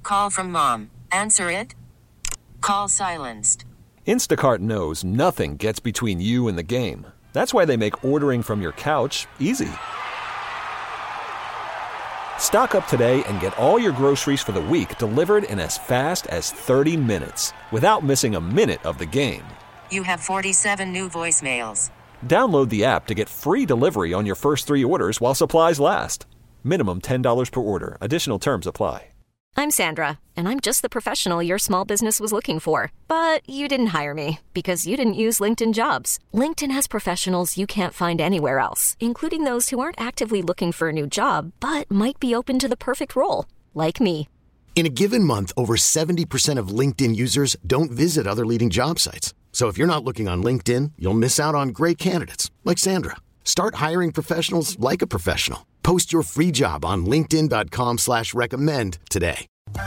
Call from mom. Answer it. Call silenced. Instacart knows nothing gets between you and the game. That's why they make ordering from your couch easy. Stock up today and get all your groceries for the week delivered in as fast as 30 minutes without missing a minute of the game. You have 47 new voicemails. Download the app to get free delivery on your first 3 orders while supplies last. Minimum $10 per order. Additional terms apply. I'm Sandra, and I'm just the professional your small business was looking for. But you didn't hire me because you didn't use LinkedIn Jobs. LinkedIn has professionals you can't find anywhere else, including those who aren't actively looking for a new job, but might be open to the perfect role, like me. In a given month, over 70% of LinkedIn users don't visit other leading job sites. So if you're not looking on LinkedIn, you'll miss out on great candidates like Sandra. Start hiring professionals like a professional. Post your free job on linkedin.com/recommend today.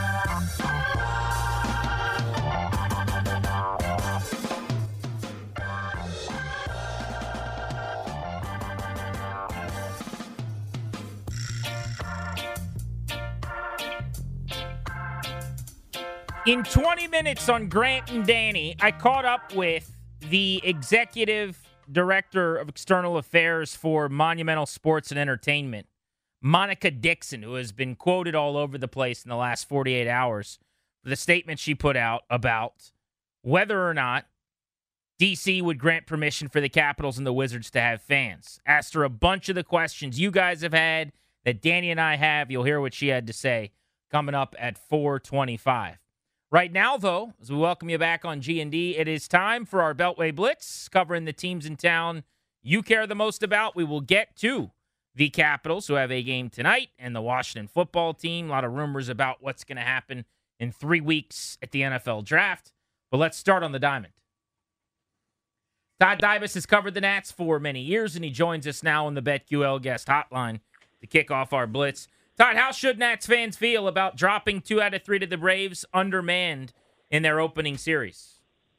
In 20 minutes on Grant and Danny, I caught up with the executive director of external affairs for Monumental Sports and Entertainment, Monica Dixon, who has been quoted all over the place in the last 48 hours for the statement she put out about whether or not DC would grant permission for the Capitals and the Wizards to have fans. Asked her a bunch of the questions you guys have had, that Danny and I have. You'll hear what she had to say coming up at 4:25. Right now, though, as we welcome you back on G&D, it is time for our Beltway Blitz, covering the teams in town you care the most about. We will get to the Capitals, who have a game tonight, and the Washington football team. A lot of rumors about what's going to happen in 3 weeks at the NFL Draft. But let's start on the diamond. Todd Dybus has covered the Nats for many years, and he joins us now on the BetQL guest hotline to kick off our Blitz. Todd, how should Nats fans feel about dropping 2 out of 3 to the Braves, undermanned in their opening series?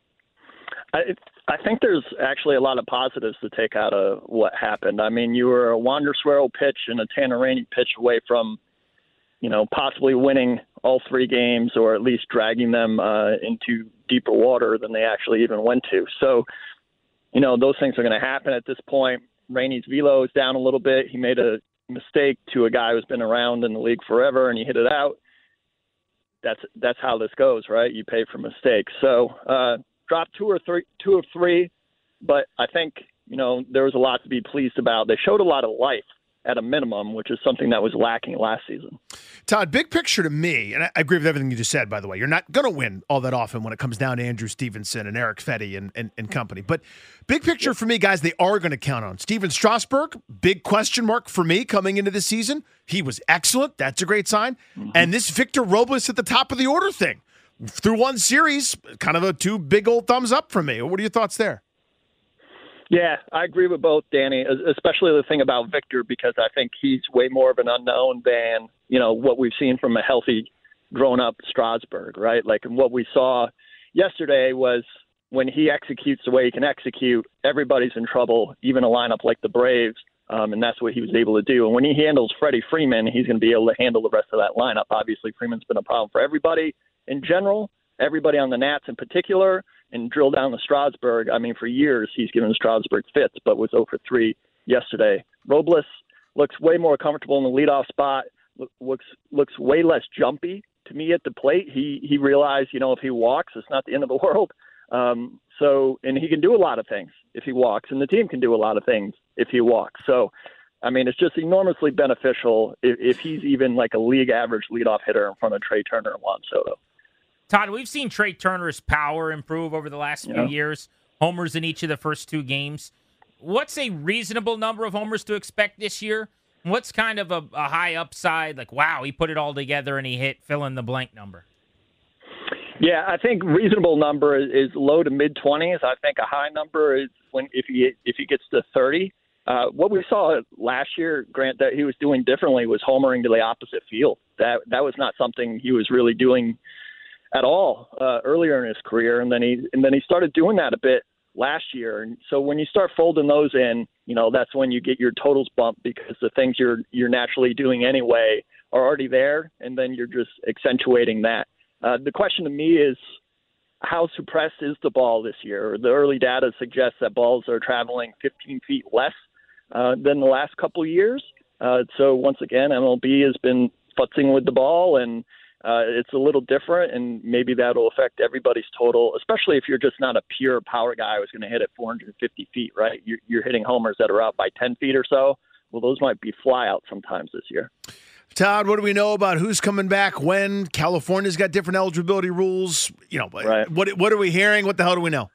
I think there's actually a lot of positives to take out of what happened. I mean, you were a Wander Suero pitch and a Tanner Rainey pitch away from, possibly winning all 3 games, or at least dragging them into deeper water than they actually even went to. So, those things are going to happen at this point. Rainey's velo is down a little bit. He made a mistake to a guy who's been around in the league forever, and he hit it out. That's how this goes, right? You pay for mistakes. So drop 2 of 3, but I think there was a lot to be pleased about. They showed a lot of life at a minimum, which is something that was lacking last season. Todd, big picture to me, and I agree with everything you just said, by the way. You're not going to win all that often when it comes down to Andrew Stevenson and Eric Fetty and company. But big picture for me, guys, they are going to count on. Steven Strasburg, big question mark for me coming into this season. He was excellent. That's a great sign. Mm-hmm. And this Victor Robles at the top of the order thing. Through one series, kind of a 2 big old thumbs up from me. What are your thoughts there? Yeah, I agree with both, Danny, especially the thing about Victor, because I think he's way more of an unknown than, what we've seen from a healthy, grown-up Strasburg, right? Like what we saw yesterday was when he executes the way he can execute, everybody's in trouble, even a lineup like the Braves, and that's what he was able to do. And when he handles Freddie Freeman, he's going to be able to handle the rest of that lineup. Obviously, Freeman's been a problem for everybody in general, everybody on the Nats in particular. And drill down to Strasburg. I mean, for years he's given Strasburg fits, but was 0 for 3 yesterday. Robles looks way more comfortable in the leadoff spot. Looks way less jumpy to me at the plate. He realized, if he walks, it's not the end of the world. And he can do a lot of things if he walks, and the team can do a lot of things if he walks. So, I mean, it's just enormously beneficial if he's even like a league average leadoff hitter in front of Trey Turner and Juan Soto. Todd, we've seen Trey Turner's power improve over the last few years. Homers in each of the first 2 games. What's a reasonable number of homers to expect this year? What's kind of a high upside, like, wow, he put it all together and he hit fill-in-the-blank number? Yeah, I think reasonable number is low to mid-20s. I think a high number is if he gets to 30. What we saw last year, Grant, that he was doing differently was homering to the opposite field. That was not something he was really doing at all earlier in his career, and then he started doing that a bit last year. And so when you start folding those in, that's when you get your totals bump, because the things you're naturally doing anyway are already there, and then you're just accentuating that. The question to me is, how suppressed is the ball this year? The early data suggests that balls are traveling 15 feet less than the last couple of years. So once again, MLB has been futzing with the ball, and it's a little different, and maybe that'll affect everybody's total, especially if you're just not a pure power guy who's going to hit it 450 feet, right? You're hitting homers that are out by 10 feet or so. Well, those might be flyouts sometimes this year. Todd, what do we know about who's coming back when? California's got different eligibility rules. Right. What are we hearing? What the hell do we know?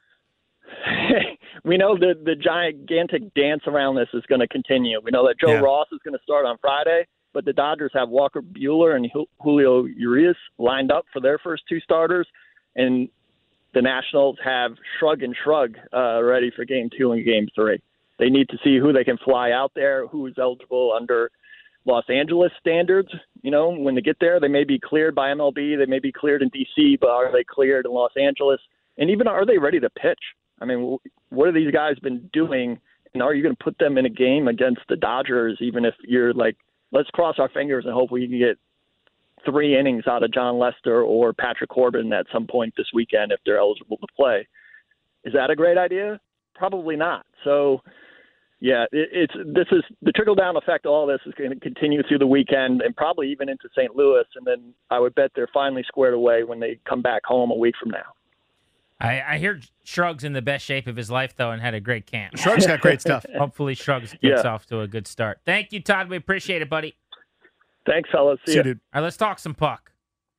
We know the gigantic dance around this is going to continue. We know that Joe Ross is going to start on Friday, but the Dodgers have Walker Buehler and Julio Urias lined up for their first two starters, and the Nationals have Shrug ready for Game 2 and Game 3. They need to see who they can fly out there, who is eligible under Los Angeles standards. When they get there, they may be cleared by MLB, they may be cleared in D.C., but are they cleared in Los Angeles? And even are they ready to pitch? I mean, what have these guys been doing? And are you going to put them in a game against the Dodgers, even if you're like, let's cross our fingers and hope we can get 3 innings out of John Lester or Patrick Corbin at some point this weekend if they're eligible to play? Is that a great idea? Probably not. So, yeah, this is the trickle-down effect. All this is going to continue through the weekend and probably even into St. Louis, and then I would bet they're finally squared away when they come back home a week from now. I hear Shrug's in the best shape of his life, though, and had a great camp. Shrug's got great stuff. Hopefully Shrug's gets off to a good start. Thank you, Todd. We appreciate it, buddy. Thanks, fellas. See you, dude. All right, let's talk some puck.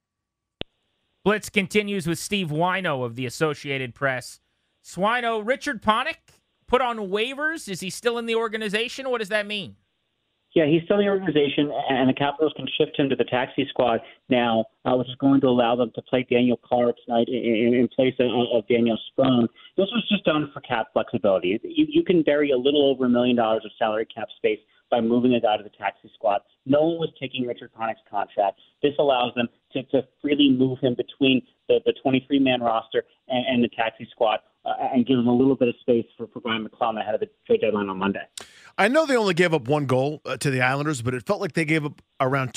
Blitz continues with Steve Wino of the Associated Press. Swino, Richard Panik put on waivers. Is he still in the organization? What does that mean? Yeah, he's still in the organization, and the Capitals can shift him to the taxi squad now, which is going to allow them to play Daniel Carr tonight in place of Daniel Sprong. This was just done for cap flexibility. You can bury a little over $1 million of salary cap space by moving a guy to the taxi squad. No one was taking Richard Panik's contract. This allows them to freely move him between the 23-man roster and the taxi squad and give him a little bit of space for Brian McClellan ahead of the trade deadline on Monday. I know they only gave up one goal to the Islanders, but it felt like they gave up around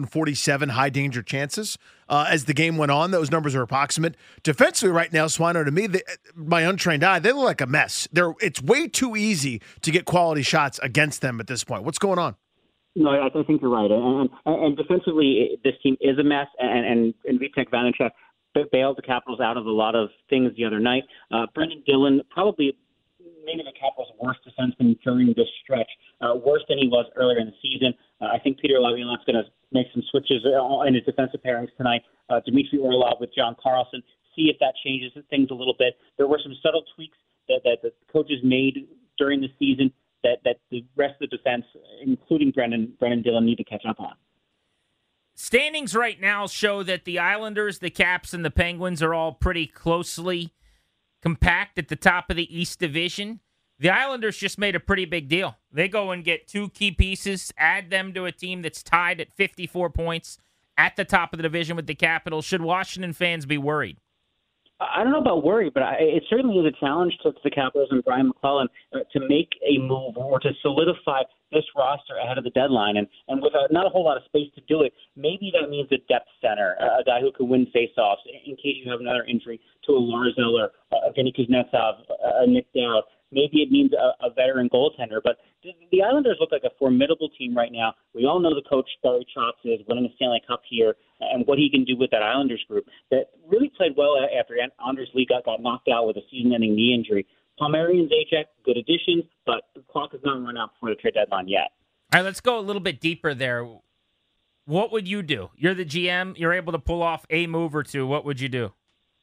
247 high-danger chances as the game went on. Those numbers are approximate. Defensively right now, Swino, to me, my untrained eye, they look like a mess. It's way too easy to get quality shots against them at this point. What's going on? No, I think you're right. And defensively, this team is a mess, and Vitek Vanacek bailed the Capitals out of a lot of things the other night. Brendan Dillon, probably maybe the Capitals' worst defenseman during this stretch, worse than he was earlier in the season. I think Peter Laviolette's going to make some switches in his defensive pairings tonight. Dmitry Orlov with John Carlson, see if that changes things a little bit. There were some subtle tweaks that the coaches made during the season that the rest of the defense, including Brendan Dillon, need to catch up on. Standings right now show that the Islanders, the Caps, and the Penguins are all pretty closely compact at the top of the East Division. The Islanders just made a pretty big deal. They go and get 2 key pieces, add them to a team that's tied at 54 points at the top of the division with the Capitals. Should Washington fans be worried? I don't know about worry, but it certainly is a challenge to the Capitals and Brian McClellan to make a move or to solidify this roster ahead of the deadline. And with not a whole lot of space to do it, maybe that means a depth center, a guy who can win faceoffs in case you have another injury to a Lars Eller, a Vinny Kuznetsov, a Nick Dowd. Maybe it means a veteran goaltender. But the Islanders look like a formidable team right now. We all know the coach, Barry Trotz, is winning a Stanley Cup here and what he can do with that Islanders group that really played well after Anders Lee got knocked out with a season-ending knee injury. Palmieri and Zajac, good additions, but the clock has not run out before the trade deadline yet. All right, let's go a little bit deeper there. What would you do? You're the GM. You're able to pull off a move or two. What would you do?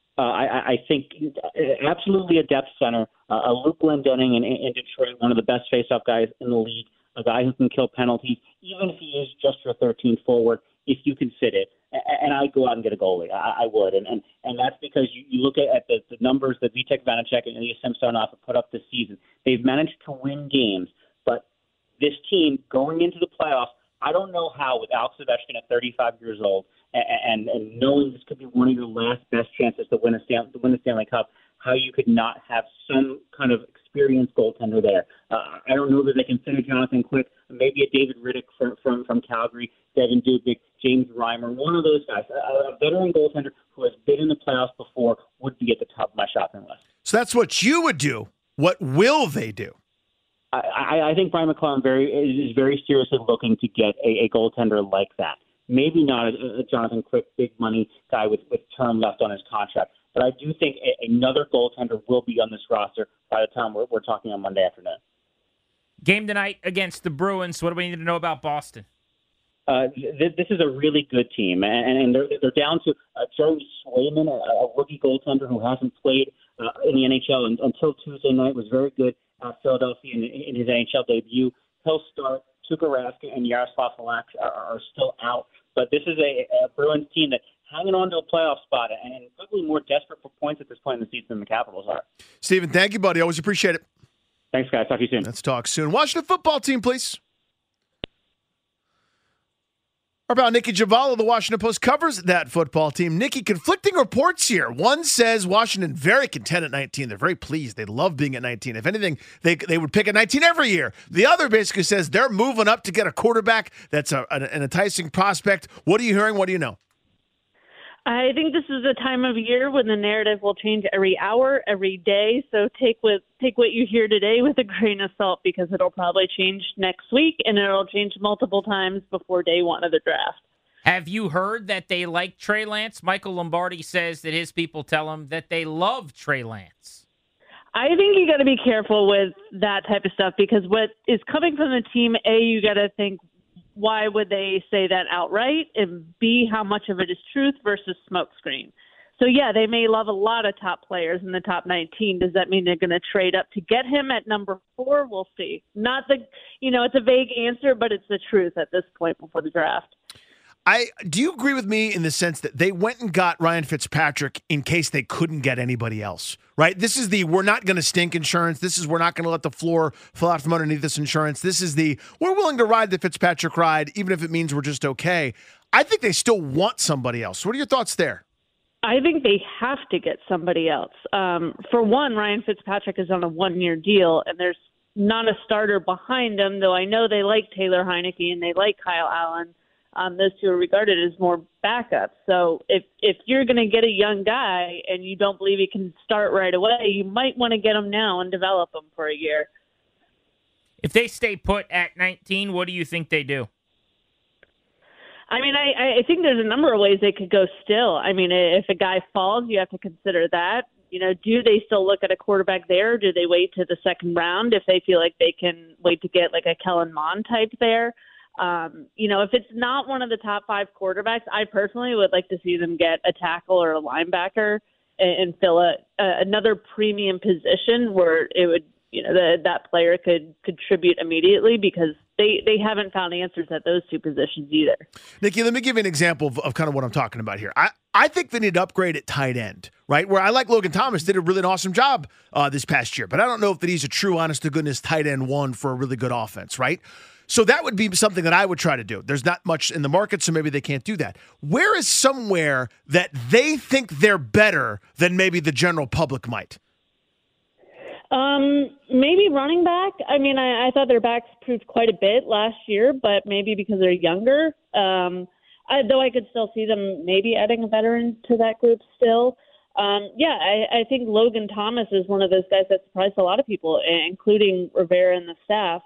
I think absolutely a depth center, a Luke Glendening in Detroit, one of the best face-off guys in the league, a guy who can kill penalties, even if he is just your 13th forward, if you can fit it. And I'd go out and get a goalie. I would. And that's because you look at the numbers that Vitek Vanacek and Ilya Samsonov have put up this season. They've managed to win games, but this team going into the playoffs, I don't know how, with Alex Ovechkin at 35 years old and knowing this could be one of your last best chances to win a Stanley Cup, how you could not have some kind of experienced goaltender there. I don't know that they can fit a Jonathan Quick, maybe a David Riddick from Calgary, Devin Dubnyk, James Reimer, one of those guys. A veteran goaltender who has been in the playoffs before would be at the top of my shopping list. So that's what you would do. What will they do? I think Brian McClellan is very seriously looking to get a goaltender like that. Maybe not a Jonathan Quick, big money guy with term left on his contract, but I do think another goaltender will be on this roster by the time we're talking on Monday afternoon. Game tonight against the Bruins. What do we need to know about Boston? This is a really good team, and they're down to Joey Swayman, a rookie goaltender who hasn't played in the NHL until Tuesday night, was very good at Philadelphia in his NHL debut. He'll start. Tuukka Rask and Yaroslav Halak are still out, but this is a Bruins team that's hanging on to a playoff spot and probably more desperate for points at this point in the season than the Capitals are. Steven, thank you, buddy. Always appreciate it. Thanks, guys. Talk to you soon. Let's talk soon. Washington football team, please. Our pal Nikki Javala, the Washington Post, covers that football team. Nikki, conflicting reports here. One says Washington very content at 19. They're very pleased. They love being at 19. If anything, they would pick at 19 every year. The other basically says they're moving up to get a quarterback that's an enticing prospect. What are you hearing? What do you know? I think this is a time of year when the narrative will change every hour, every day. So take what you hear today with a grain of salt, because it'll probably change next week, and it'll change multiple times before day one of the draft. Have you heard that they like Trey Lance? Michael Lombardi says that his people tell him that they love Trey Lance. I think you got to be careful with that type of stuff, because what is coming from the team, A, you got to think, why would they say that outright? And B, how much of it is truth versus smokescreen? So, yeah, they may love a lot of top players in the top 19. Does that mean they're going to trade up to get him at number 4? We'll see. Not the, it's a vague answer, but it's the truth at this point before the draft. Do you agree with me in the sense that they went and got Ryan Fitzpatrick in case they couldn't get anybody else, right? This is the we're not going to stink insurance. This is we're not going to let the floor fall out from underneath this insurance. This is the we're willing to ride the Fitzpatrick ride, even if it means we're just okay. I think they still want somebody else. What are your thoughts there? I think they have to get somebody else. For one, Ryan Fitzpatrick is on a 1-year deal, and there's not a starter behind him, though I know they like Taylor Heineke and they like Kyle Allen. Those two are regarded as more backups. So if you're going to get a young guy and you don't believe he can start right away, you might want to get him now and develop him for a year. If they stay put at 19, what do you think they do? I mean, I think there's a number of ways they could go still. I mean, if a guy falls, you have to consider that. Do they still look at a quarterback there? Or do they wait to the second round if they feel like they can wait to get like a Kellen Mond type there? If it's not one of the top 5 quarterbacks, I personally would like to see them get a tackle or a linebacker and fill another premium position where it would, that player could contribute immediately, because they haven't found answers at those two positions either. Nikki, let me give you an example of kind of what I'm talking about here. I think they need to upgrade at tight end, right? Where I like Logan Thomas did a really awesome job this past year, but I don't know if that he's a true, honest-to-goodness tight end one for a really good offense, right? So that would be something that I would try to do. There's not much in the market, so maybe they can't do that. Where is somewhere that they think they're better than maybe the general public might? Maybe running back. I mean, I thought their backs proved quite a bit last year, but maybe because they're younger. Though I could still see them maybe adding a veteran to that group still. I think Logan Thomas is one of those guys that surprised a lot of people, including Rivera and the staff.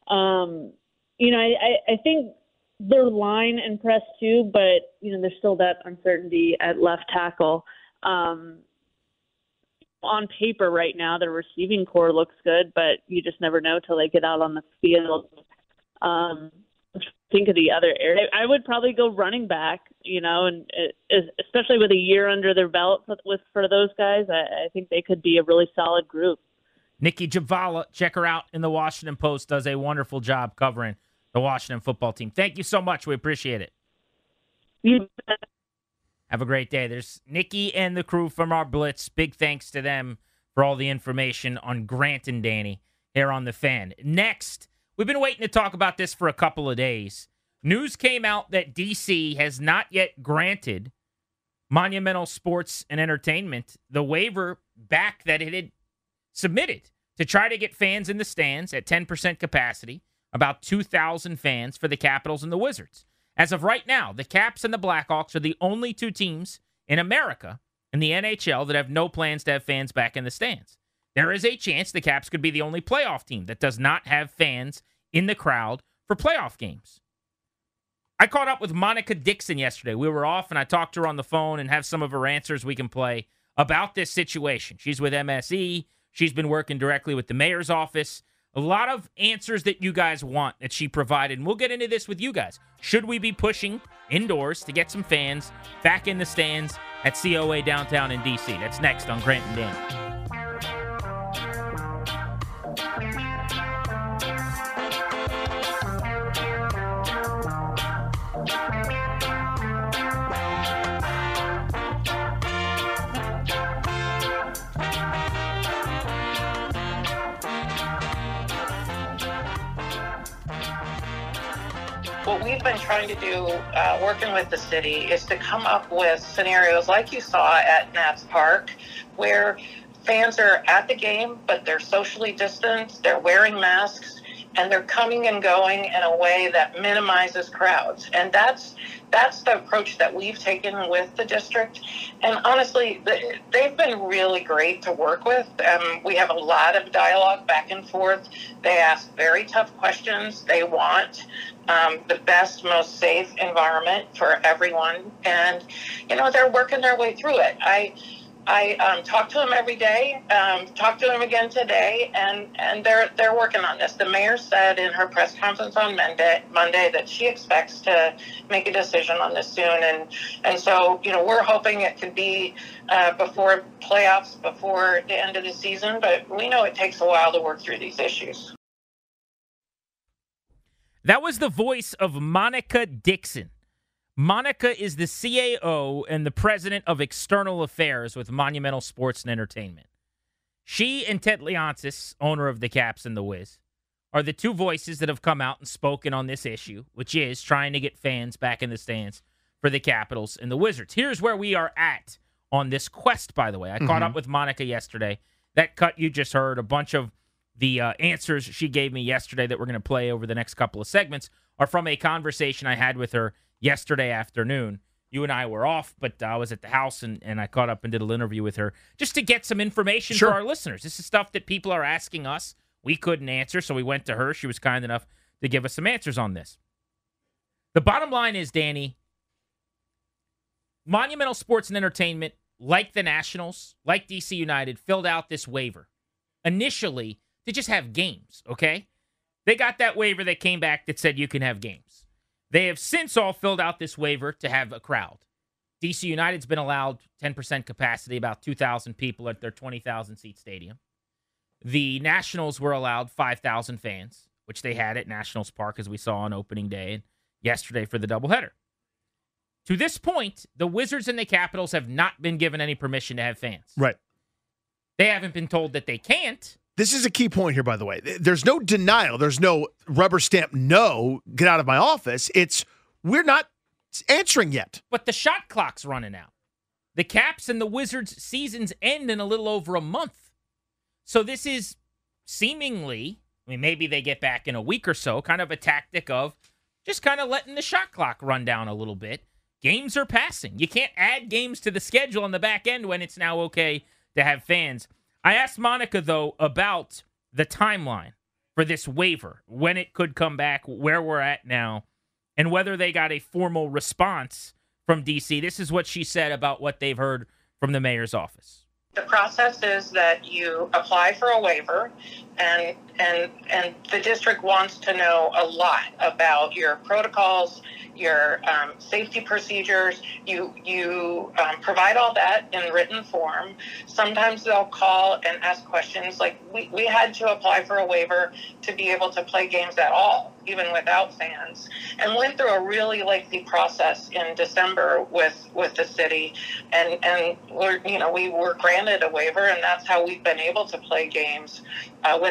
I think their line impressed too, but, there's still that uncertainty at left tackle. On paper right now, their receiving core looks good, but you just never know till they get out on the field. Think of the other area. I would probably go running back, and especially with a year under their belt for those guys, I think they could be a really solid group. Nikki Javala, check her out in the Washington Post, does a wonderful job covering the Washington football team. Thank you so much. We appreciate it. You bet. Have a great day. There's Nikki and the crew from our Blitz. Big thanks to them for all the information on Grant and Danny here on The Fan. Next, we've been waiting to talk about this for a couple of days. News came out that D.C. has not yet granted Monumental Sports and Entertainment the waiver back that it had submitted to try to get fans in the stands at 10% capacity, about 2,000 fans for the Capitals and the Wizards. As of right now, the Caps and the Blackhawks are the only two teams in America in the NHL that have no plans to have fans back in the stands. There is a chance the Caps could be the only playoff team that does not have fans in the crowd for playoff games. I caught up with Monica Dixon yesterday. We were off, and I talked to her on the phone and have some of her answers we can play about this situation. She's with MSE. She's been working directly with the mayor's office. A lot of answers that you guys want that she provided, and we'll get into this with you guys. Should we be pushing indoors to get some fans back in the stands at COA downtown in D.C.? That's next on Grant and Danny. What we've been trying to do, working with the city, is to come up with scenarios like you saw at Nats Park, where fans are at the game, but they're socially distanced, they're wearing masks, and they're coming and going in a way that minimizes crowds. And that's the approach that we've taken with the district. And honestly, they've been really great to work with. We have a lot of dialogue back and forth. They ask very tough questions. They want the best, most safe environment for everyone. And, they're working their way through it. I talk to them every day, talk to them again today, and they're working on this. The mayor said in her press conference on Monday that she expects to make a decision on this soon. And so, we're hoping it could be before playoffs, before the end of the season, but we know it takes a while to work through these issues. That was the voice of Monica Dixon. Monica is the CAO and the president of external affairs with Monumental Sports and Entertainment. She and Ted Leonsis, owner of the Caps and the Wiz, are the two voices that have come out and spoken on this issue, which is trying to get fans back in the stands for the Capitals and the Wizards. Here's where we are at on this quest, by the way. I caught up with Monica yesterday. That cut you just heard, a bunch of the answers she gave me yesterday that we're going to play over the next couple of segments are from a conversation I had with her yesterday afternoon. You and I were off, but I was at the house, and I caught up and did a little interview with her just to get some information for our listeners. This is stuff that people are asking us. We couldn't answer, so we went to her. She was kind enough to give us some answers on this. The bottom line is, Danny, Monumental Sports and Entertainment, like the Nationals, like DC United, filled out this waiver initially to just have games, okay? They got that waiver that came back that said you can have games. They have since all filled out this waiver to have a crowd. DC United's been allowed 10% capacity, about 2,000 people at their 20,000-seat stadium. The Nationals were allowed 5,000 fans, which they had at Nationals Park, as we saw on opening day and yesterday for the doubleheader. To this point, the Wizards and the Capitals have not been given any permission to have fans. Right. They haven't been told that they can't. This is a key point here, by the way. There's no denial. There's no rubber stamp, no, get out of my office. It's, we're not answering yet. But the shot clock's running out. The Caps and the Wizards' seasons end in a little over a month. So this is seemingly, maybe they get back in a week or so, kind of a tactic of just kind of letting the shot clock run down a little bit. Games are passing. You can't add games to the schedule on the back end when it's now okay to have fans. I asked Monica, though, about the timeline for this waiver, when it could come back, where we're at now, and whether they got a formal response from D.C. This is what she said about what they've heard from the mayor's office. The process is that you apply for a waiver, and the district wants to know a lot about your protocols, your safety procedures. You provide all that in written form. Sometimes they'll call and ask questions. Like we had to apply for a waiver to be able to play games at all, even without fans, and went through a really lengthy process in December with the city, and we were granted a waiver, and that's how we've been able to play games without fans.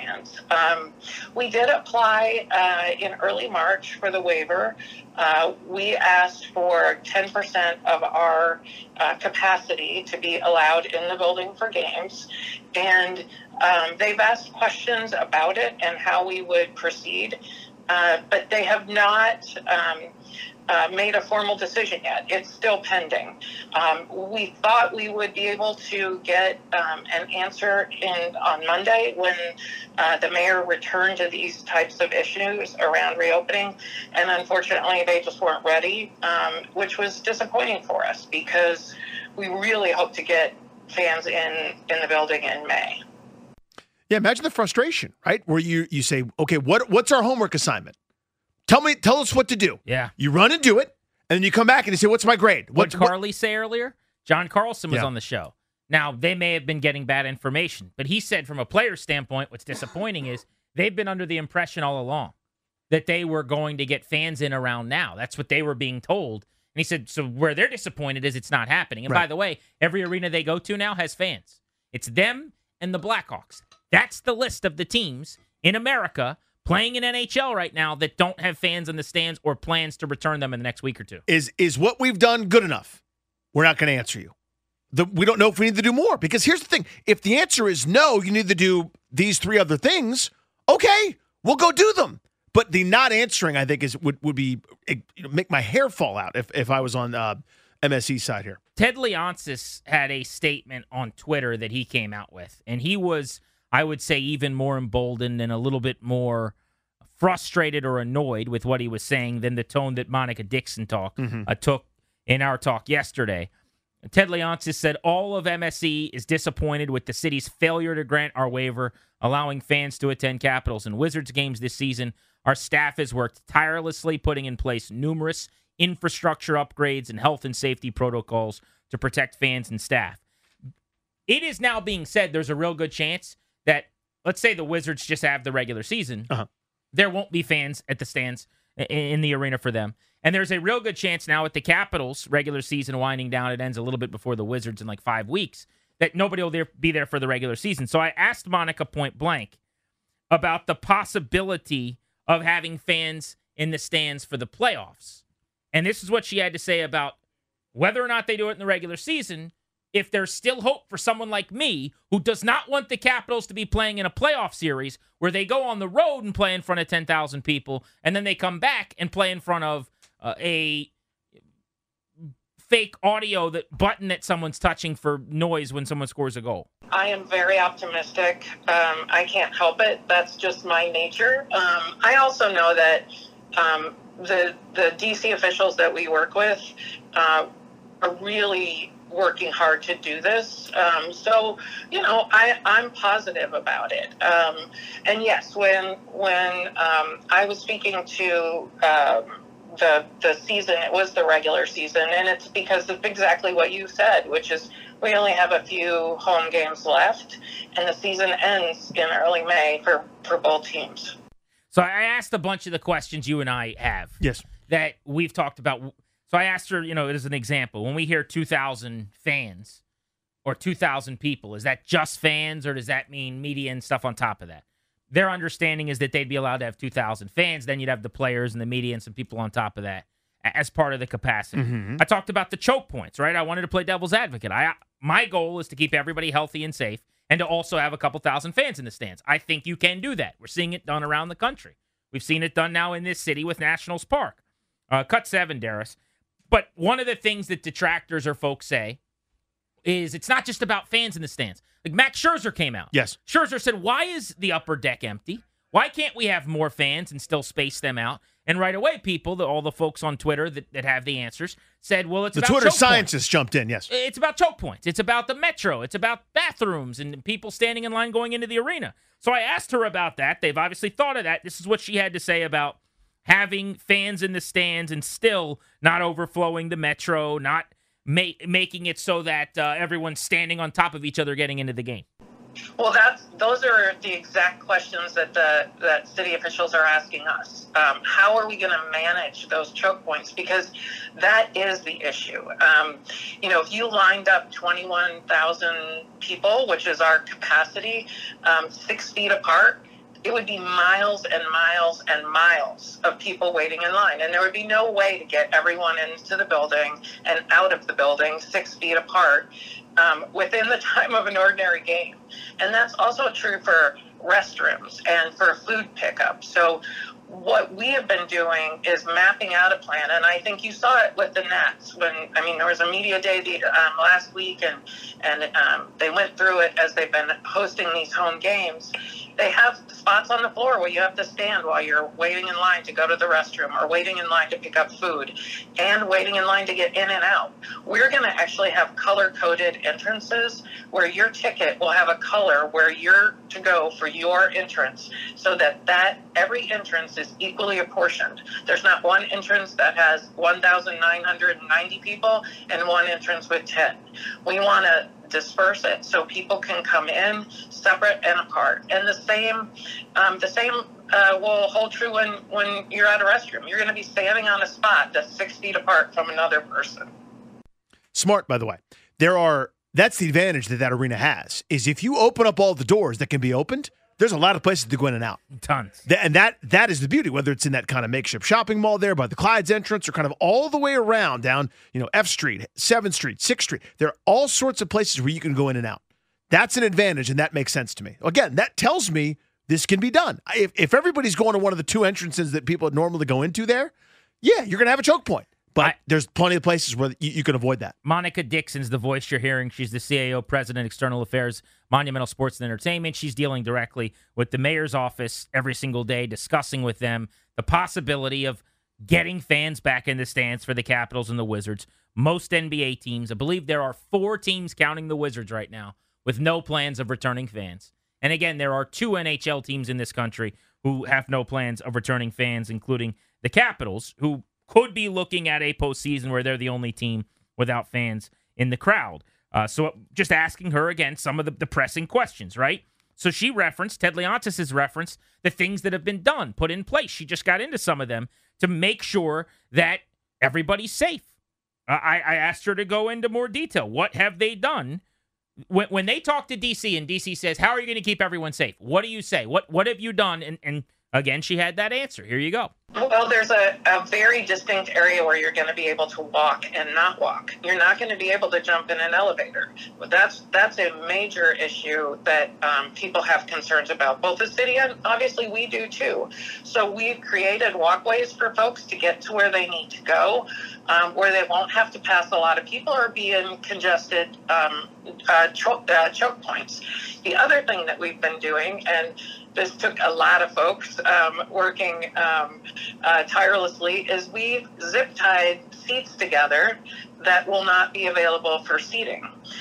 fans. We did apply in early March for the waiver. We asked for 10% of our capacity to be allowed in the building for games. And they've asked questions about it and how we would proceed. But they have not made a formal decision yet. It's still pending. We thought we would be able to get an answer on Monday when the mayor returned to these types of issues around reopening, and unfortunately they just weren't ready, which was disappointing for us because we really hope to get fans in the building in May. Yeah, imagine the frustration, right? Where you say, okay, what's our homework assignment? Tell us what to do. Yeah. You run and do it, and then you come back and you say, what's my grade? What did Carly say earlier? John Carlson was on the show. Now, they may have been getting bad information, but he said from a player's standpoint, what's disappointing is they've been under the impression all along that they were going to get fans in around now. That's what they were being told. And he said, so where they're disappointed is it's not happening. And by the way, every arena they go to now has fans. It's them and the Blackhawks. That's the list of the teams in America playing in NHL right now that don't have fans in the stands or plans to return them in the next week or two. Is what we've done good enough? We're not going to answer you. We don't know if we need to do more, because here's the thing. If the answer is no, you need to do these 3 other things, okay, we'll go do them. But the not answering, I think, would be make my hair fall out if I was on MSE's side here. Ted Leonsis had a statement on Twitter that he came out with, and he was, I would say, even more emboldened and a little bit more frustrated or annoyed with what he was saying than the tone that Monica Dixon took in our talk yesterday. Ted Leonsis said, all of MSE is disappointed with the city's failure to grant our waiver, allowing fans to attend Capitals and Wizards games this season. Our staff has worked tirelessly putting in place numerous infrastructure upgrades and health and safety protocols to protect fans and staff. It is now being said there's a real good chance that, let's say the Wizards just have the regular season, there won't be fans at the stands in the arena for them. And there's a real good chance now with the Capitals' regular season winding down, it ends a little bit before the Wizards in like 5 weeks, that nobody will be there for the regular season. So I asked Monica point blank about the possibility of having fans in the stands for the playoffs. And this is what she had to say about whether or not they do it in the regular season, if there's still hope for someone like me who does not want the Capitals to be playing in a playoff series where they go on the road and play in front of 10,000 people, and then they come back and play in front of a fake audio button that someone's touching for noise when someone scores a goal. I am very optimistic. I can't help it. That's just my nature. I also know that the DC officials that we work with are really working hard to do this. So, I'm positive about it. And yes, when I was speaking to the season, it was the regular season, and it's because of exactly what you said, which is we only have a few home games left, and the season ends in early May for both teams. So I asked a bunch of the questions you and I have. Yes. That we've talked about. So I asked her, as an example, when we hear 2,000 fans or 2,000 people, is that just fans or does that mean media and stuff on top of that? Their understanding is that they'd be allowed to have 2,000 fans. Then you'd have the players and the media and some people on top of that as part of the capacity. I talked about the choke points, right? I wanted to play devil's advocate. My goal is to keep everybody healthy and safe and to also have a couple thousand fans in the stands. I think you can do that. We're seeing it done around the country. We've seen it done now in this city with Nationals Park. Cut 7, Darius. But one of the things that detractors or folks say is it's not just about fans in the stands. Like Max Scherzer came out. Yes. Scherzer said, why is the upper deck empty? Why can't we have more fans and still space them out? And right away, all the folks on Twitter that have the answers said, well, it's about Twitter choke scientists points. jumped in, yes. It's about choke points. It's about the metro. It's about bathrooms and people standing in line going into the arena. So I asked her about that. They've obviously thought of that. This is what she had to say about having fans in the stands and still not overflowing the metro, not making it so that everyone's standing on top of each other getting into the game. Well, those are the exact questions that city officials are asking us. How are we going to manage those choke points? Because that is the issue. If you lined up 21,000 people, which is our capacity, 6 feet apart, it would be miles and miles and miles of people waiting in line. And there would be no way to get everyone into the building and out of the building 6 feet apart within the time of an ordinary game. And that's also true for restrooms and for food pickup. So what we have been doing is mapping out a plan, and I think you saw it with the Nats there was a media day last week, and they went through it as they've been hosting these home games. They have spots on the floor where you have to stand while you're waiting in line to go to the restroom or waiting in line to pick up food and waiting in line to get in and out. We're going to actually have color-coded entrances where your ticket will have a color where you're to go for your entrance, so that every entrance is equally apportioned. There's not one entrance that has 1,990 people and one entrance with 10. We want to disperse it so people can come in separate and apart. And the same will hold true when you're at a restroom. You're going to be standing on a spot that's 6 feet apart from another person. Smart, by the way. That's the advantage that arena has, is if you open up all the doors that can be opened, there's a lot of places to go in and out. Tons. And that is the beauty, whether it's in that kind of makeshift shopping mall there by the Clyde's entrance or kind of all the way around down, F Street, 7th Street, 6th Street. There are all sorts of places where you can go in and out. That's an advantage, and that makes sense to me. Again, that tells me this can be done. If everybody's going to one of the two entrances that people normally go into there, yeah, you're going to have a choke point. But there's plenty of places where you can avoid that. Monica Dixon's the voice you're hearing. She's the CAO president, External Affairs, Monumental Sports and Entertainment. She's dealing directly with the mayor's office every single day, discussing with them the possibility of getting fans back in the stands for the Capitals and the Wizards. Most NBA teams, I believe there are 4 teams counting the Wizards right now, with no plans of returning fans. And again, there are 2 NHL teams in this country who have no plans of returning fans, including the Capitals, who could be looking at a postseason where they're the only team without fans in the crowd. So just asking her, again, some of the pressing questions, right? So she referenced, Ted Leontis has referenced the things that have been done, put in place. She just got into some of them to make sure that everybody's safe. I asked her to go into more detail. What have they done? When they talk to D.C. and D.C. says, how are you going to keep everyone safe? What do you say? What have you done? And again, she had that answer. Here you go. Well, there's a very distinct area where you're going to be able to walk and not walk. You're not going to be able to jump in an elevator. But that's a major issue that people have concerns about. Both the city and obviously we do too. So we've created walkways for folks to get to where they need to go, where they won't have to pass a lot of people or be in congested choke points. The other thing that we've been doing, and this took a lot of folks working tirelessly, is we've zip-tied seats together that will not be available for seating.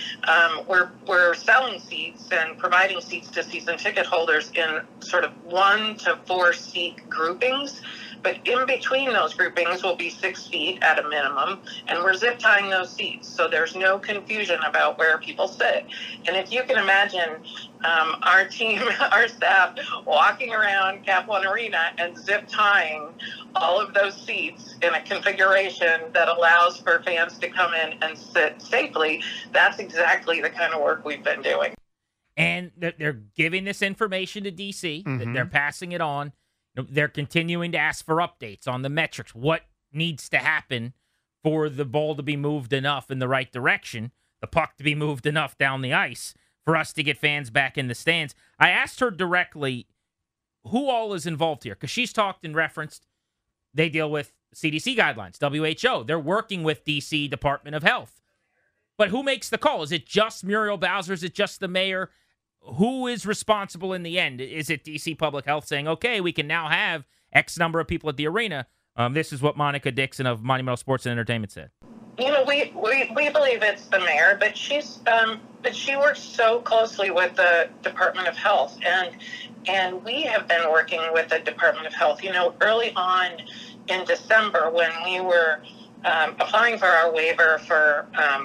We're selling seats and providing seats to season ticket holders in sort of 1 to 4 seat groupings. But in between those groupings will be 6 feet at a minimum, and we're zip tying those seats, so there's no confusion about where people sit. And if you can imagine our team, our staff, walking around Cap One Arena and zip tying all of those seats in a configuration that allows for fans to come in and sit safely, that's exactly the kind of work we've been doing. And they're giving this information to D.C., they're passing it on. They're continuing to ask for updates on the metrics. What needs to happen for the ball to be moved enough in the right direction, the puck to be moved enough down the ice for us to get fans back in the stands? I asked her directly who all is involved here, because she's talked and referenced they deal with CDC guidelines, WHO. They're working with D.C. Department of Health. But who makes the call? Is it just Muriel Bowser? Is it just the mayor? Who is responsible in the end? Is it D.C. Public Health saying, okay, we can now have X number of people at the arena? This is what Monica Dixon of Monumental Sports and Entertainment said. We believe it's the mayor, but she works so closely with the Department of Health, and we have been working with the Department of Health. Early on in December, when we were applying for our waiver to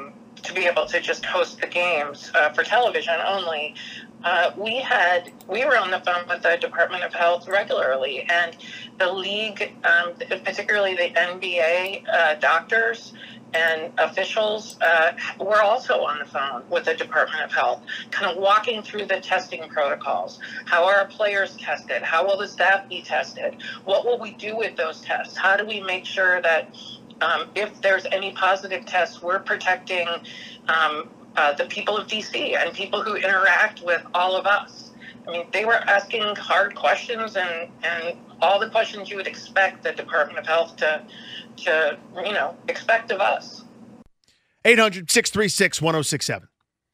to be able to just host the games for television only, we were on the phone with the Department of Health regularly, and the league, particularly the NBA doctors and officials, were also on the phone with the Department of Health, kind of walking through the testing protocols. How are our players tested? How will the staff be tested? What will we do with those tests? How do we make sure that if there's any positive tests, we're protecting the people of D.C. and people who interact with all of us? I mean, they were asking hard questions and all the questions you would expect the Department of Health to expect of us. 800-636-1067.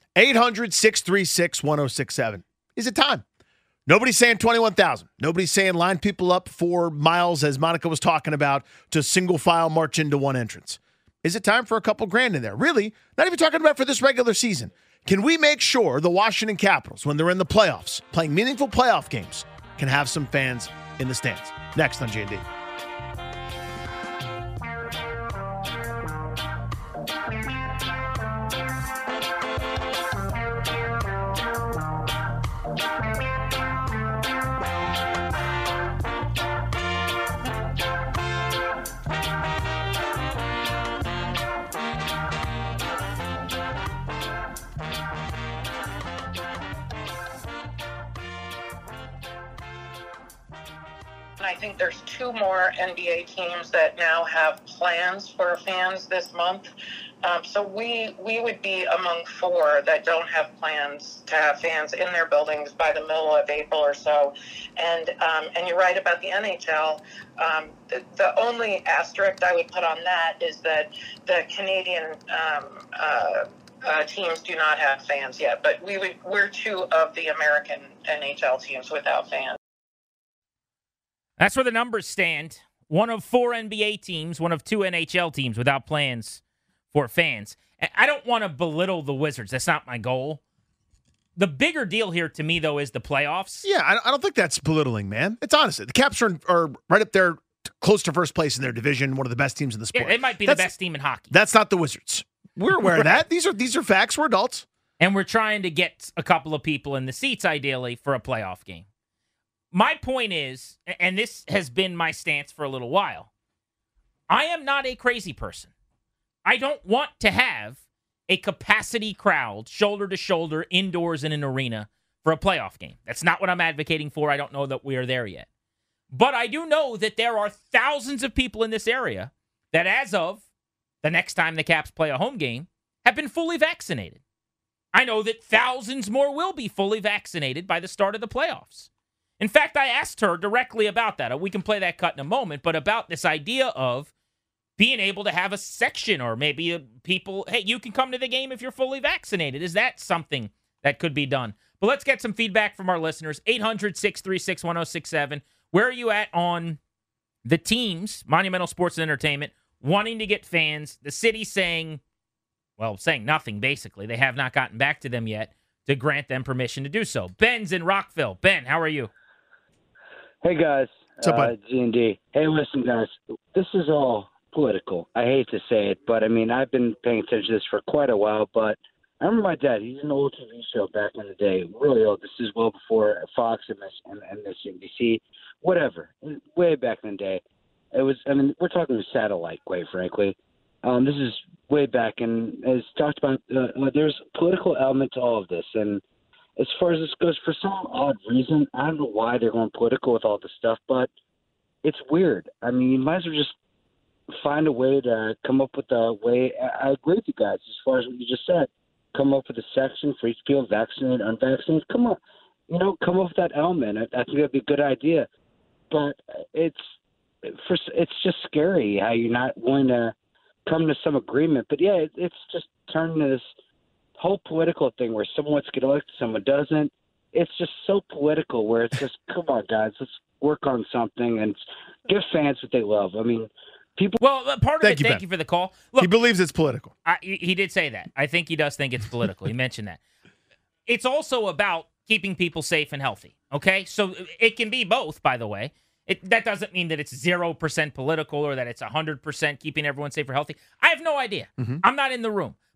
800-636-1067. Is it time? Nobody's saying 21,000. Nobody's saying line people up for miles, as Monica was talking about, to single file march into one entrance. Is it time for a couple grand in there? Really? Not even talking about for this regular season. Can we make sure the Washington Capitals, when they're in the playoffs, playing meaningful playoff games, can have some fans in the stands? Next on G&D. I think there's 2 more NBA teams that now have plans for fans this month. So we would be among 4 that don't have plans to have fans in their buildings by the middle of April or so. And you're right about the NHL. The only asterisk I would put on that is that the Canadian teams do not have fans yet. But we're 2 of the American NHL teams without fans. That's where the numbers stand. 1 of 4 NBA teams, 1 of 2 NHL teams without plans for fans. I don't want to belittle the Wizards. That's not my goal. The bigger deal here to me, though, is the playoffs. Yeah, I don't think that's belittling, man. It's honest. The Caps are right up there, close to first place in their division, one of the best teams in the sport. Yeah, they might be the best team in hockey. That's not the Wizards. We're aware of that. These are facts. We're adults. And we're trying to get a couple of people in the seats, ideally, for a playoff game. My point is, and this has been my stance for a little while, I am not a crazy person. I don't want to have a capacity crowd, shoulder to shoulder, indoors in an arena for a playoff game. That's not what I'm advocating for. I don't know that we are there yet. But I do know that there are thousands of people in this area that, as of the next time the Caps play a home game, have been fully vaccinated. I know that thousands more will be fully vaccinated by the start of the playoffs. In fact, I asked her directly about that. We can play that cut in a moment, but about this idea of being able to have a section or maybe people, hey, you can come to the game if you're fully vaccinated. Is that something that could be done? But let's get some feedback from our listeners. 800-636-1067. Where are you at on the teams, Monumental Sports and Entertainment, wanting to get fans? The city saying nothing, basically. They have not gotten back to them yet to grant them permission to do so. Ben's in Rockville. Ben, how are you? Hey, guys. What's up, bud? G&D. Hey, listen, guys. This is all political. I hate to say it, but, I mean, I've been paying attention to this for quite a while, but I remember my dad. He's an old TV show back in the day, really old. This is well before Fox and MSNBC, whatever, way back in the day. It was, I mean, we're talking satellite, quite frankly. This is way back, and as talked about, there's a political element to all of this, and as far as this goes, for some odd reason, I don't know why they're going political with all this stuff, but it's weird. I mean, you might as well just find a way to come up with a way. I agree with you guys as far as what you just said. Come up with a section for each field, vaccinated, unvaccinated. Come on, come up with that element. I think that'd be a good idea. But it's just scary how you're not willing to come to some agreement. But yeah, it's just turned into this whole political thing where someone wants to get elected, someone doesn't. It's just so political where it's just, come on, guys, let's work on something and give fans what they love. I mean, people. Well, part of it, thank you for the call. Look, he believes it's political. He did say that. I think he does think it's political. He mentioned that. It's also about keeping people safe and healthy, okay? So it can be both, by the way. That doesn't mean that it's 0% political or that it's 100% keeping everyone safe or healthy. I have no idea. Mm-hmm. I'm not in the room.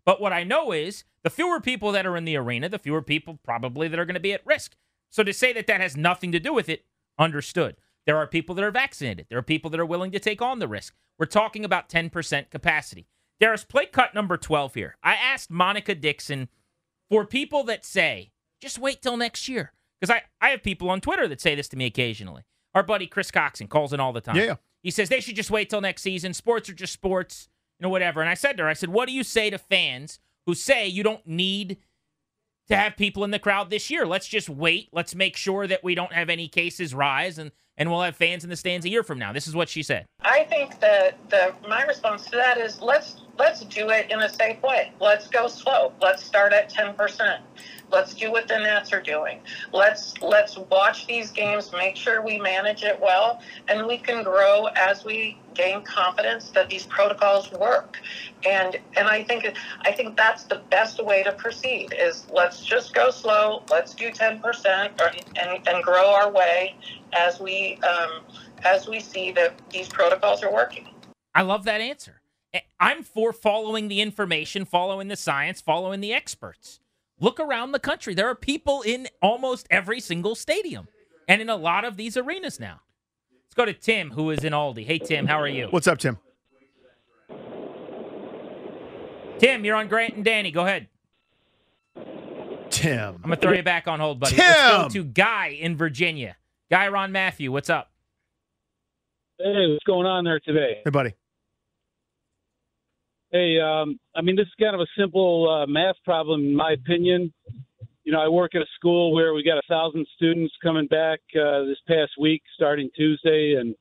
But what I know is the fewer people that are in the arena, the fewer people probably that are going to be at risk. So to say that that has nothing to do with it, understood. There are people that are vaccinated. There are people that are willing to take on the risk. We're talking about 10% capacity. Darius, play cut number 12 here. I asked Monica Dixon for people that say, just wait till next year. Because I have people on Twitter that say this to me occasionally. Our buddy Chris Coxon calls in all the time. Yeah. He says they should just wait till next season. Sports are just sports, whatever. And I said to her, what do you say to fans who say you don't need to have people in the crowd this year? Let's just wait. Let's make sure that we don't have any cases rise, and we'll have fans in the stands a year from now. This is what she said. I think that my response to that is let's do it in a safe way. Let's go slow. Let's start at 10%. Let's do what the Nats are doing. Let's watch these games, make sure we manage it well, and we can grow as we gain confidence that these protocols work. And I think that's the best way to proceed is let's just go slow. Let's do 10% and grow our way as we see that these protocols are working. I love that answer. I'm for following the information, following the science, following the experts. Look around the country. There are people in almost every single stadium and in a lot of these arenas now. Let's go to Tim, who is in Aldi. Hey, Tim, how are you? What's up, Tim? Tim, you're on Grant and Danny. Go ahead. Tim. I'm going to throw you back on hold, buddy. Tim! Let's go to Guy in Virginia. Guy Ron Matthew, what's up? Hey, what's going on there today? Hey, buddy. Hey, this is kind of a simple math problem, in my opinion. I work at a school where we got 1,000 students coming back this past week, starting Tuesday, and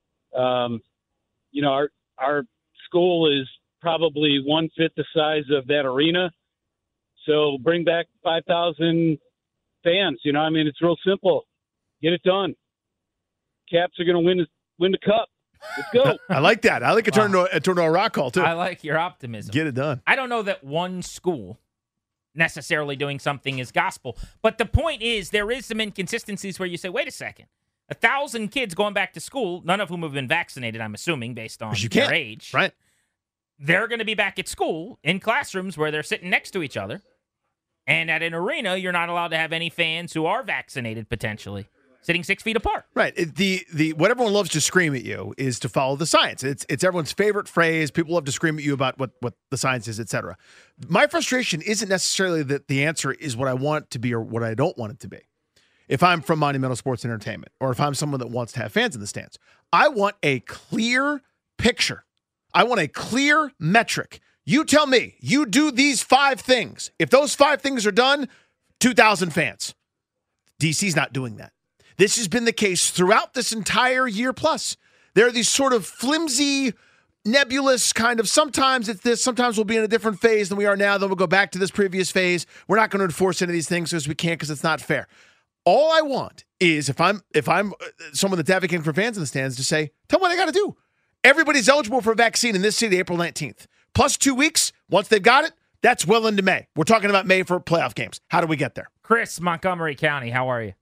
our school is probably 1/5 the size of that arena. So bring back 5,000 fans. It's real simple. Get it done. Caps are going to win the cup. Let's go. I like that. I like it turn into a rock call, too. I like your optimism. Get it done. I don't know that one school necessarily doing something is gospel, but the point is there is some inconsistencies where you say, wait a second, 1,000 kids going back to school, none of whom have been vaccinated, I'm assuming, based on their age. Right. They're going to be back at school in classrooms where they're sitting next to each other. And at an arena, you're not allowed to have any fans who are vaccinated, potentially, sitting 6 feet apart. Right. The what everyone loves to scream at you is to follow the science. It's everyone's favorite phrase. People love to scream at you about what the science is, et cetera. My frustration isn't necessarily that the answer is what I want it to be or what I don't want it to be. If I'm from Monumental Sports Entertainment or if I'm someone that wants to have fans in the stands, I want a clear picture. I want a clear metric. You tell me, you do these 5 things. If those 5 things are done, 2,000 fans. DC's not doing that. This has been the case throughout this entire year plus. There are these sort of flimsy, nebulous kind of, sometimes it's this, sometimes we'll be in a different phase than we are now, then we'll go back to this previous phase. We're not going to enforce any of these things because we can't because it's not fair. All I want is if I'm someone that's advocating for fans in the stands to say, tell me what I got to do. Everybody's eligible for a vaccine in this city April 19th. Plus 2 weeks, once they've got it, that's well into May. We're talking about May for playoff games. How do we get there? Chris, Montgomery County, how are you?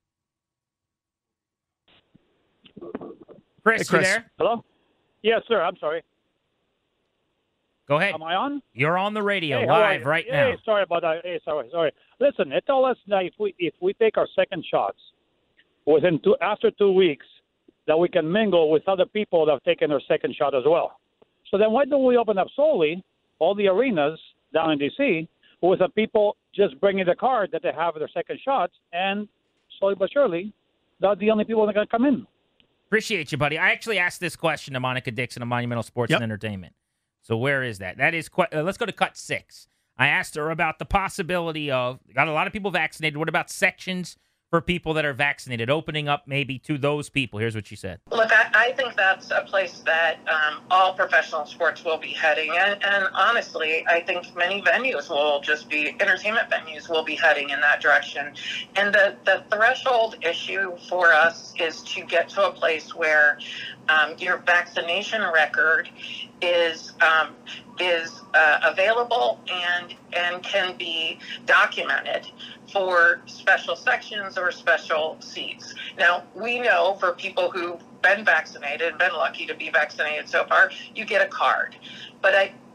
Chris, you there? Hello? Yes, sir. I'm sorry. Go ahead. Am I on? You're on the radio Hey, live right now. Hey, sorry about that. Hey, sorry. Listen, they told us that if we take our second shots after 2 weeks, that we can mingle with other people that have taken their second shot as well. So then why don't we open up solely all the arenas down in D.C. with the people just bringing the card that they have their second shots, and slowly but surely, they're the only people that are going to come in. Appreciate you, buddy. I actually asked this question to Monica Dixon of Monumental Sports and Entertainment. So where is that? That is let's go to cut 6. I asked her about the possibility of, got a lot of people vaccinated. What about sections for people that are vaccinated, opening up maybe to those people? Here's what she said. Look, I think that's a place that all professional sports will be heading. And honestly, I think many venues will just be, entertainment venues will be heading in that direction. And the threshold issue for us is to get to a place where your vaccination record is available and can be documented for special sections or special seats. Now, we know for people who've been vaccinated, been lucky to be vaccinated so far, you get a card. But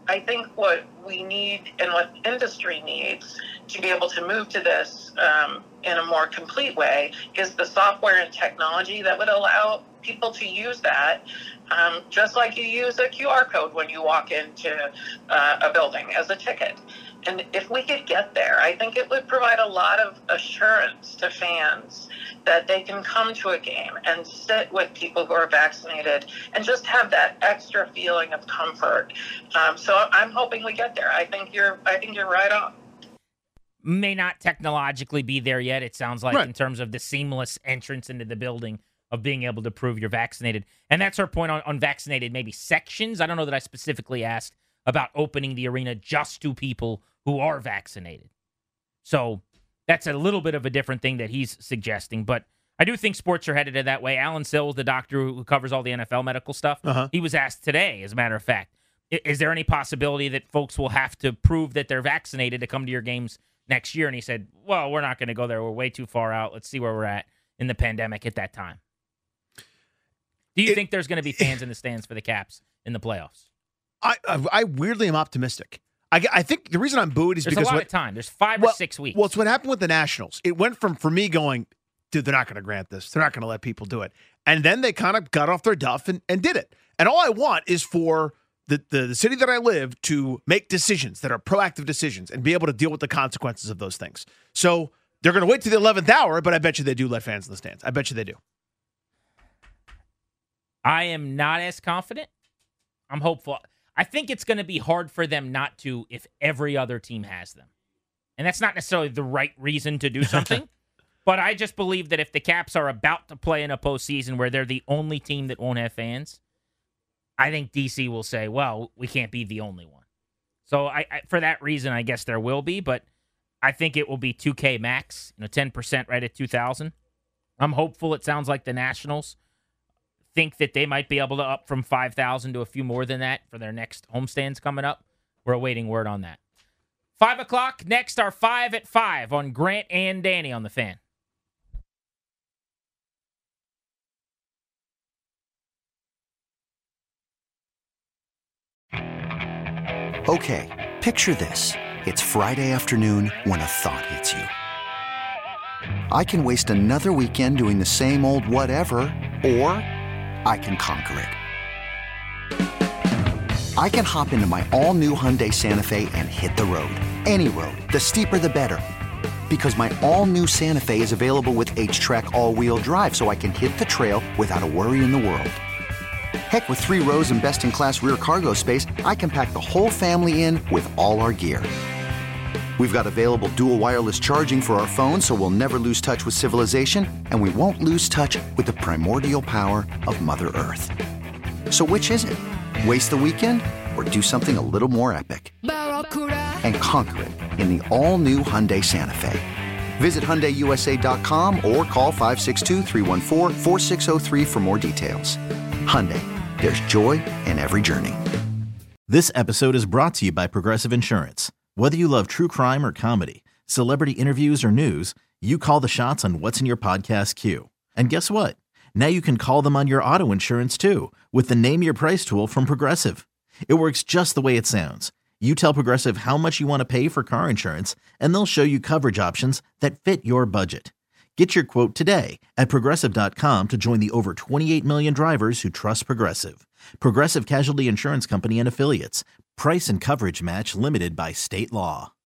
I think what we need and what industry needs to be able to move to this in a more complete way is the software and technology that would allow people to use that, just like you use a QR code when you walk into a building as a ticket. And if we could get there, I think it would provide a lot of assurance to fans that they can come to a game and sit with people who are vaccinated and just have that extra feeling of comfort. So I'm hoping we get there. I think you're right on. May not technologically be there yet, it sounds like, Right. in terms of the seamless entrance into the building of being able to prove you're vaccinated. And that's her point on vaccinated maybe sections. I don't know that I specifically asked about opening the arena just to people who are vaccinated. So that's a little bit of a different thing that he's suggesting. But I do think sports are headed that way. Alan Sills, the doctor who covers all the NFL medical stuff, he was asked today, as a matter of fact, is there any possibility that folks will have to prove that they're vaccinated to come to your games next year? And he said, well, we're not going to go there. We're way too far out. Let's see where we're at in the pandemic at that time. Do you think there's going to be fans in the stands for the Caps in the playoffs? I weirdly am optimistic. I think the reason I'm booed is There's because a lot of time. There's 5 or 6 weeks. Well, it's what happened with the Nationals. It went from, for me, going, dude, they're not going to grant this. They're not going to let people do it. And then they kind of got off their duff and did it. And all I want is for the city that I live to make decisions that are proactive decisions and be able to deal with the consequences of those things. So they're going to wait to the 11th hour, but I bet you they do let fans in the stands. I bet you they do. I am not as confident. I'm hopeful. I think it's going to be hard for them not to if every other team has them. And that's not necessarily the right reason to do something. But I just believe that if the Caps are about to play in a postseason where they're the only team that won't have fans, I think DC will say, well, we can't be the only one. So I for that reason, I guess there will be. But I think it will be 2K max, 10% right at 2,000. I'm hopeful. It sounds like the Nationals think that they might be able to up from 5,000 to a few more than that for their next homestands coming up. We're awaiting word on that. 5 o'clock, next, our 5 at 5 on Grant and Danny on The Fan. Okay, picture this. It's Friday afternoon when a thought hits you. I can waste another weekend doing the same old whatever, or I can conquer it. I can hop into my all-new Hyundai Santa Fe and hit the road. Any road. The steeper, the better. Because my all-new Santa Fe is available with H-Track all-wheel drive, so I can hit the trail without a worry in the world. Heck, with 3 rows and best-in-class rear cargo space, I can pack the whole family in with all our gear. We've got available dual wireless charging for our phones, so we'll never lose touch with civilization, and we won't lose touch with the primordial power of Mother Earth. So which is it? Waste the weekend or do something a little more epic? And conquer it in the all-new Hyundai Santa Fe. Visit HyundaiUSA.com or call 562-314-4603 for more details. Hyundai, there's joy in every journey. This episode is brought to you by Progressive Insurance. Whether you love true crime or comedy, celebrity interviews or news, you call the shots on what's in your podcast queue. And guess what? Now you can call them on your auto insurance too with the Name Your Price tool from Progressive. It works just the way it sounds. You tell Progressive how much you want to pay for car insurance, and they'll show you coverage options that fit your budget. Get your quote today at Progressive.com to join the over 28 million drivers who trust Progressive. Progressive Casualty Insurance Company and Affiliates. Price and coverage match limited by state law.